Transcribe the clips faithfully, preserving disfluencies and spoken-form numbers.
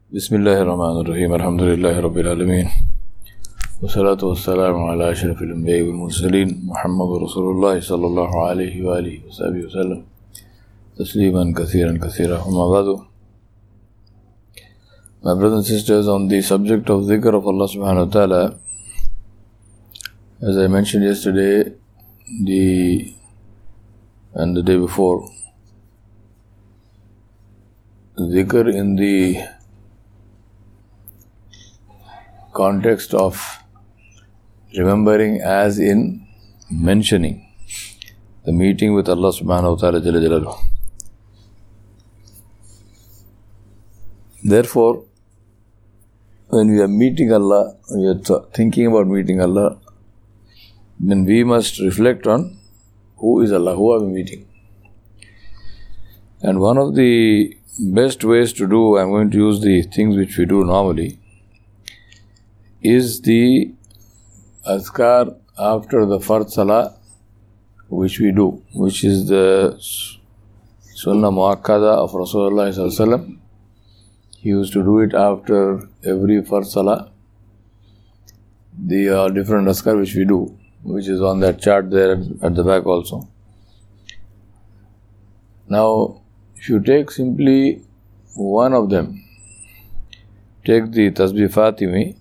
Bismillahirrahmanirrahim. Alhamdulillahi Rabbil Alameen. Wassalatu wassalamu ala ashrafil anbiya'i wal mursaleen. Muhammadur Rasulullah sallallahu alayhi wa alihi wa sahbihi wa sallam. Tasliman kathiran kathira. Amma ba'du. My brothers and sisters, on the subject of dhikr of Allah subhanahu wa ta'ala, as I mentioned yesterday, the and the day before, dhikr in the context of remembering as in mentioning the meeting with Allah subhanahu wa ta'ala jalla jalaluhu. Therefore, when we are meeting Allah, when we are th- thinking about meeting Allah, then we must reflect on who is Allah, who are we meeting. And one of the best ways to do, I'm going to use the things which we do normally, is the azkar after the fard salah, which we do, which is the sunnah muakkada of Rasulullah sallallahu alaihi wasallam. He used to do it after every fard salah. The uh, different azkar which we do, which is on that chart there at the back also. Now, if you take simply one of them, take the Tasbih Fatimi,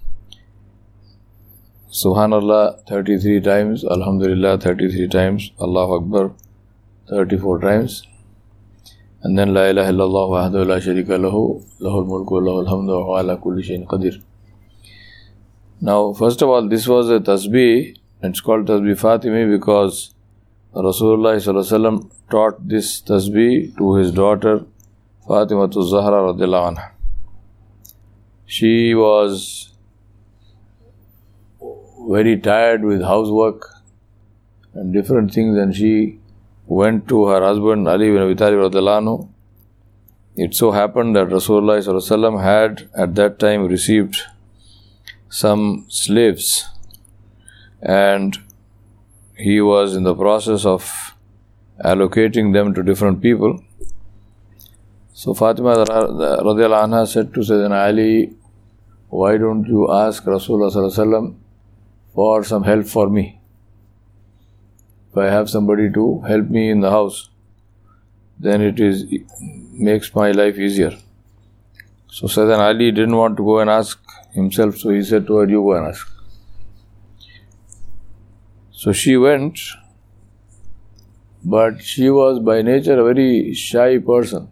Subhanallah thirty-three times, Alhamdulillah thirty-three times, Allahu Akbar thirty-four times, and then La ilaha illallah wahdahu la sharika lahu, lahul mulku wa lahul hamdu wa huwa ala kulli shay'in qadir. Now, first of all, this was a tasbih. It's called Tasbih Fatimi because Rasulullah sallallahu alaihi wasallam taught this tasbih to his daughter Fatimatu Zahra radhiyallahu anha. She was very tired with housework and different things, and she went to her husband Ali ibn Abi Talib radhiyallahu anhu. It so happened that Rasulullah sallallahu alaihi wasallam had at that time received some slaves, and he was in the process of allocating them to different people. So Fatima radhiyallahu anha said to Sayyidina Ali, why don't you ask Rasulullah sallallahu alaihi wasallam for some help for me? If I have somebody to help me in the house, then it is makes my life easier. So Sayyidina Ali didn't want to go and ask himself, so he said to her, you go and ask. So she went, but she was by nature a very shy person.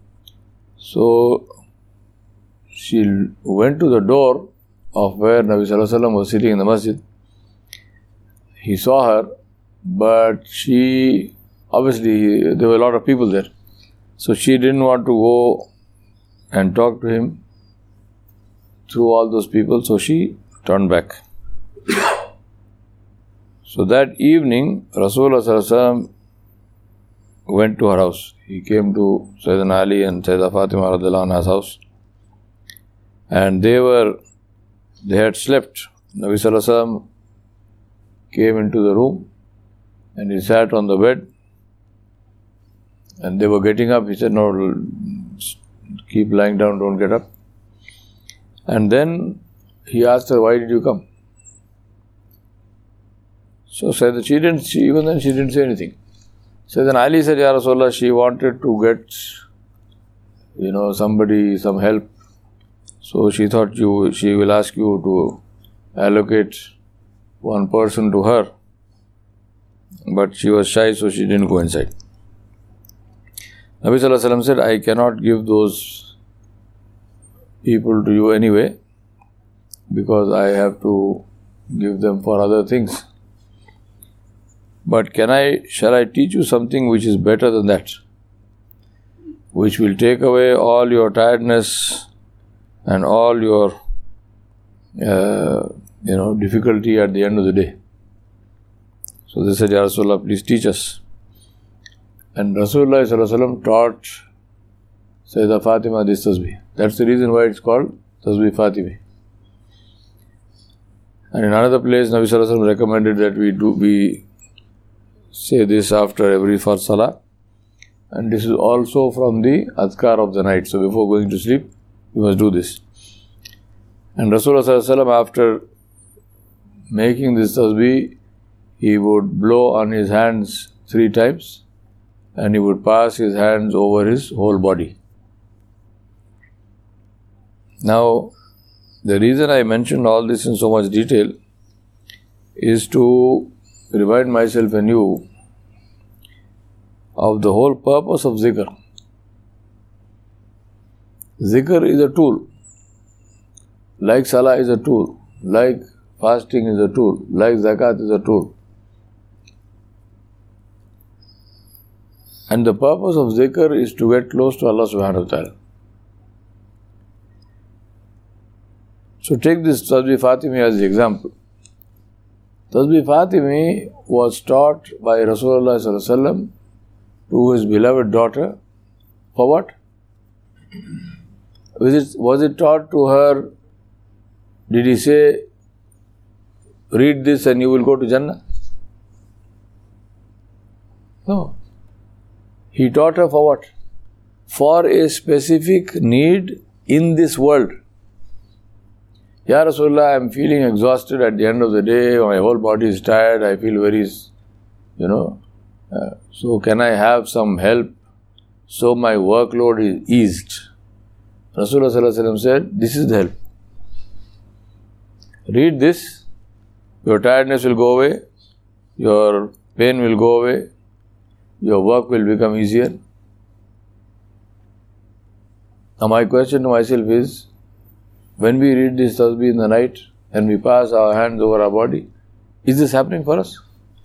So she went to the door of where Nabi Sallallahu Alaihi Wasallam was sitting in the masjid. He saw her, but she, obviously there were a lot of people there. So she didn't want to go and talk to him through all those people, so she turned back. So that evening, Rasulullah sallallahu alaihi wasallam went to her house. He came to Sayyidina Ali and Sayyidah Fatima radhiyallahu anha's house, and they were, they had slept. Nabi sallallahu alaihi wasallam came into the room and he sat on the bed, and they were getting up. He said, no, keep lying down, don't get up. And then he asked her, why did you come? So said that she didn't, she, even then she didn't say anything. So then Ali said, Ya Rasulullah, she wanted to get, you know, somebody, some help. So she thought you, she will ask you to allocate one person to her. But she was shy, so she didn't go inside. Nabi Sallallahu Alaihi Wasallam said, I cannot give those people to you anyway, because I have to give them for other things. But can I, shall I teach you something which is better than that? Which will take away all your tiredness and all your, uh, you know, difficulty at the end of the day. So they said, Ya Rasulullah, please teach us. And Rasulullah sallallahu alaihi wasallam taught Sayyidah Fatima this tasbih. That's the reason why it's called Tasbih Fatimi. And in another place, Nabi sallallahu alaihi wasallam recommended that we do we say this after every fard salah. And this is also from the adhkar of the night. So before going to sleep, You must do this. And Rasulullah sallallahu alaihi wasallam, after making this tasbih, he would blow on his hands three times and he would pass his hands over his whole body. Now, the reason I mentioned all this in so much detail is to remind myself and you of the whole purpose of zikr. Zikr is a tool. Like salah is a tool. Like fasting is a tool. Like zakat is a tool. And the purpose of zikr is to get close to Allah subhanahu wa ta'ala. So take this Tasbih Fatimi as the example. Tasbih Fatimi was taught by Rasulullah sallallahu alaihi wasallam to his beloved daughter. For what? Was it, was it taught to her? Did he say, read this and you will go to Jannah? No. He taught her for what? For a specific need in this world. Ya Rasulullah, I am feeling exhausted at the end of the day, my whole body is tired, I feel very, you know, uh, so can I have some help so my workload is eased? Rasulullah sallallahu alaihi wasallam said, this is the help. Read this, your tiredness will go away, your pain will go away, your work will become easier. Now my question to myself is, when we read this tasbih in the night and we pass our hands over our body, is this happening for us?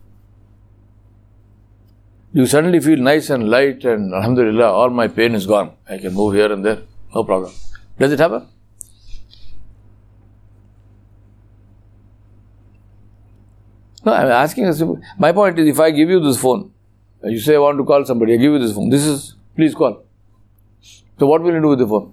You suddenly feel nice and light and alhamdulillah, all my pain is gone. I can move here and there, no problem. Does it happen? No, I'm asking a simple. My point is, if I give you this phone, you say I want to call somebody, I give you this phone. This is, please call. So what will you do with the phone?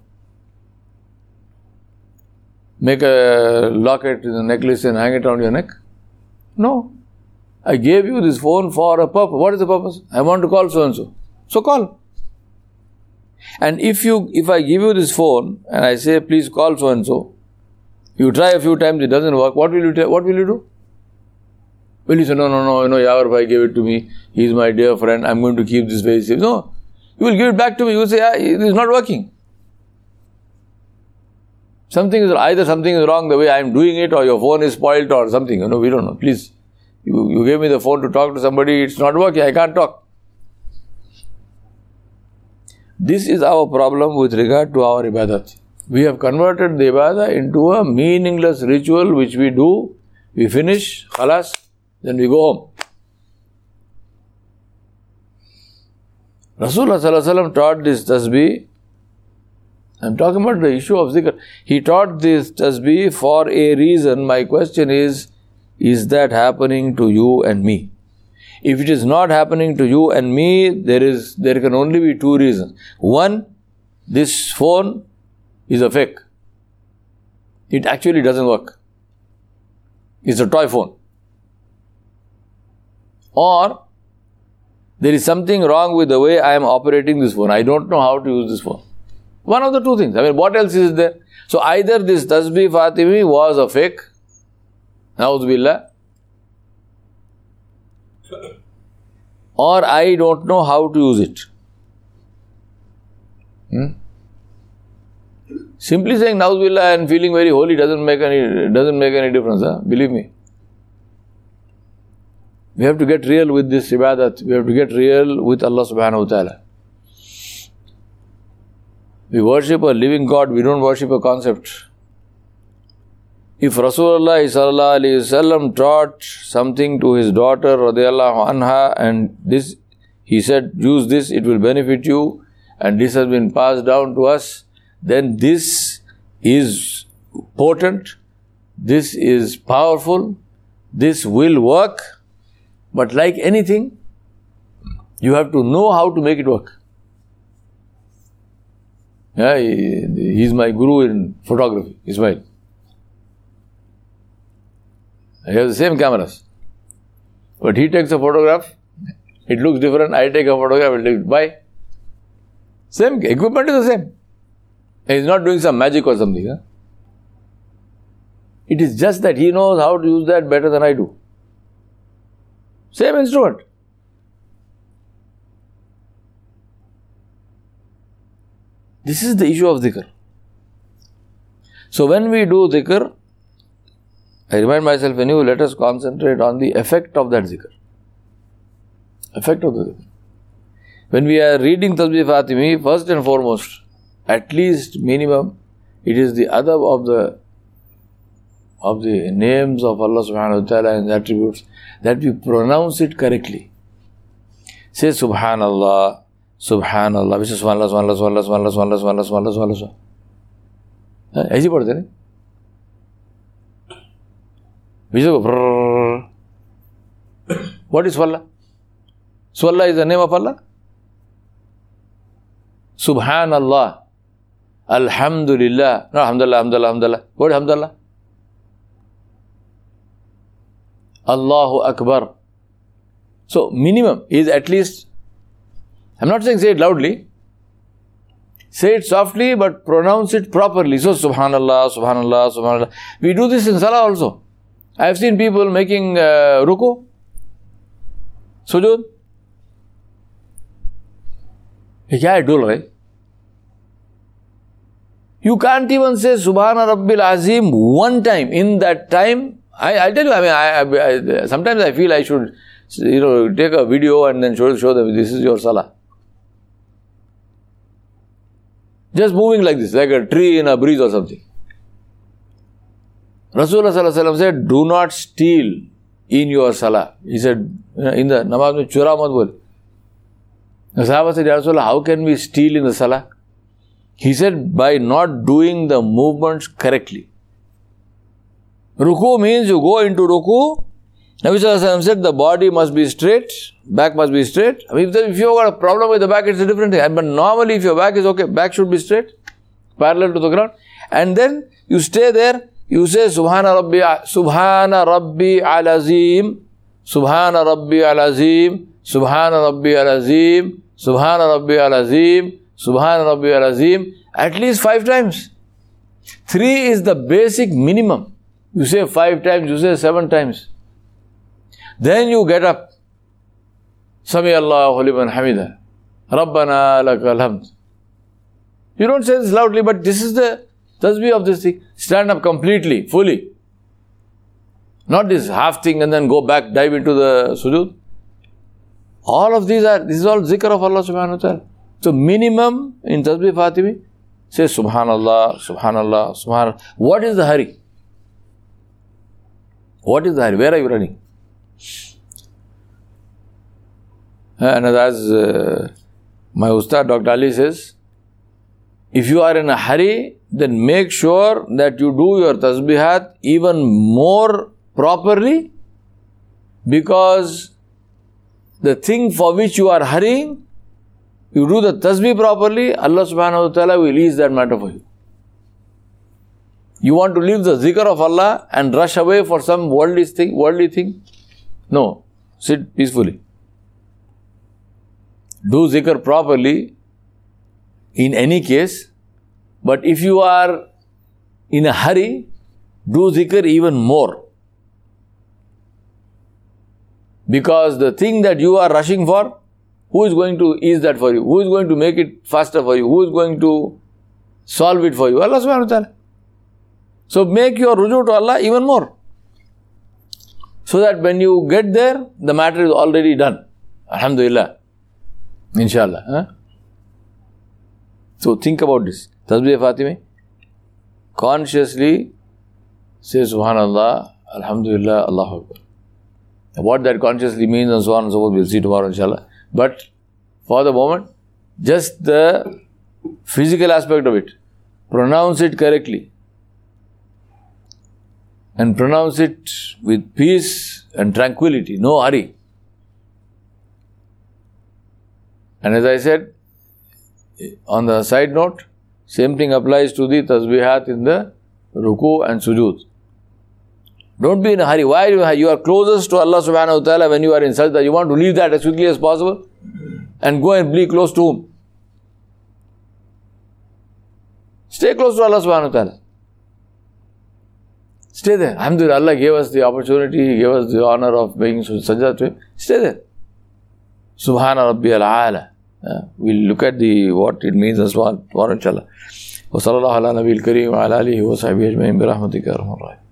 Make a locket in the necklace and hang it around your neck? No. I gave you this phone for a purpose. What is the purpose? I want to call so and so. So call. And if you, if I give you this phone and I say, please call so and so, you try a few times, it doesn't work. What will you tell? What will you do? Will you say, no, no, no, you know, Yawar Bhai gave it to me. He is my dear friend. I'm going to keep this very safe. No. You will give it back to me. You will say, ah, it is not working. Something is, either something is wrong the way I am doing it, or your phone is spoiled or something. You know, we don't know. Please. You, you gave me the phone to talk to somebody. It's not working. I can't talk. This is our problem with regard to our ibadat. We have converted the ibadah into a meaningless ritual which we do, we finish, khalas, then we go home. Rasulullah sallallahu alaihi wasallam taught this tasbih. I'm talking about the issue of zikr. He taught this tasbih for a reason. My question is, is that happening to you and me? If it is not happening to you and me, there is there can only be two reasons. One, this phone is a fake. It actually doesn't work. It's a toy phone. Or there is something wrong with the way I am operating this phone. I don't know how to use this phone. One of the two things. I mean, what else is there? So either this Tasbih Fatimi was a fake, Na'udhu Billah, or I don't know how to use it. Hmm? Simply saying Na'udhu Billah and feeling very holy doesn't make any doesn't make any difference. Huh? Believe me. We have to get real with this ibadat. We have to get real with Allah subhanahu wa ta'ala. We worship a living God, we don't worship a concept. If Rasulullah sallallahu alaihi wasallam taught something to his daughter radiyallahu anha, and this, he said, use this, it will benefit you, and this has been passed down to us, then this is potent, this is powerful, this will work, but like anything, you have to know how to make it work. Yeah, he, he's my guru in photography, Ismail. I have the same cameras. But he takes a photograph, it looks different, I take a photograph, it looks, why? Same, equipment is the same. He's not doing some magic or something. Huh? It is just that he knows how to use that better than I do. Same instrument. This is the issue of dhikr. So when we do dhikr, I remind myself, when you let us concentrate on the effect of that dhikr. Effect of the dhikr. When we are reading Tasbih Fatimi, first and foremost, at least minimum, it is the adab of the of the names of Allah subhanahu wa ta'ala and attributes, that we pronounce it correctly. Say Subhanallah, Subhanallah, which is Subhanallah, Subhanallah, Subhanallah, Subhanallah, Subhanallah, Subhanallah, Subhanallah, Subhanallah. ऐसी पढ़ते हैं ना? What is Swalla? Swalla is the name of Allah. Subhanallah, Alhamdulillah, no, Alhamdulillah, Alhamdulillah, Alhamdulillah. What is Alhamdulillah? Allahu Akbar. So minimum is at least, I'm not saying say it loudly, say it softly but pronounce it properly. So Subhanallah, Subhanallah, Subhanallah. We do this in Salah also. I have seen people making uh, ruku, sujood. ये क्या है डोल रहे? You can't even say Subhana Rabbil Azim one time. In that time, I, I tell you, I mean, I, I, I, sometimes I feel I should, you know, take a video and then show, show them, this is your Salah. Just moving like this, like a tree in a breeze or something. Rasulullah Sallallahu Alaihi Wasallam said, do not steal in your Salah. He said, in the namaz mein chura mat bol. The Sahaba said, Ya Rasulullah, how can we steal in the Salah? He said, by not doing the movements correctly. Ruku means you go into ruku. Nabi Sallallahu Alaihi Wasallam said, the body must be straight, back must be straight. I mean, if you've got a problem with the back, it's a different thing. But normally, if your back is okay, back should be straight, parallel to the ground. And then you stay there, you say, Subhana Rabbi, Subhana Rabbi al-Azim, Subhana Rabbi al-Azim, Subhana Rabbi al-Azim, Subhana Rabbi al-Azim, Subhana Rabbi al-Azim, at least five times. Three is the basic minimum. You say five times, you say seven times. Then you get up. Sami Allahu liman hamida. Rabbana lakal hamd. You don't say this loudly, but this is the tasbih of this thing. Stand up completely, fully. Not this half thing and then go back, dive into the sujood. All of these are, this is all zikr of Allah subhanahu wa ta'ala. So minimum in Tasbih Fatimi, say Subhanallah, Subhanallah, Subhanallah. What is the hurry? What is the hurry? Where are you running? And as uh, my Ustad Doctor Ali says, if you are in a hurry, then make sure that you do your tasbihat even more properly, because the thing for which you are hurrying, you do the tasbih properly, Allah subhanahu wa ta'ala will ease that matter for you. You want to leave the zikr of Allah and rush away for some worldly thing, worldly thing? No. Sit peacefully. Do zikr properly in any case, but if you are in a hurry, do zikr even more. Because the thing that you are rushing for, who is going to ease that for you? Who is going to make it faster for you? Who is going to solve it for you? Allah subhanahu wa ta'ala. So make your ruju to Allah even more. So that when you get there, the matter is already done. Alhamdulillah. Inshallah. Huh? So think about this. Tasbih Fatimi. Consciously say Subhanallah, Alhamdulillah, Allahu Akbar. What that consciously means and so on and so forth, we'll see tomorrow inshallah. But for the moment, just the physical aspect of it. Pronounce it correctly. And pronounce it with peace and tranquility, no hurry. And as I said, on the side note, same thing applies to the tasbihat in the ruku and sujood. Don't be in a hurry. Why are you, you are closest to Allah subhanahu wa ta'ala when you are in sajda. You want to leave that as quickly as possible and go and be close to Him. Stay close to Allah subhanahu wa ta'ala. Stay there. Alhamdulillah, Allah gave us the opportunity, He gave us the honor of making sajda to Him. Stay there. Subhana Rabbi al-Ala. We'll look at the what it means as well. Tomorrow, inshallah. Wa sallallahu ala nabi al-kareem wa ala alihi wa sahbihi ajma'in bi rahmatika ya arhamar rahimin.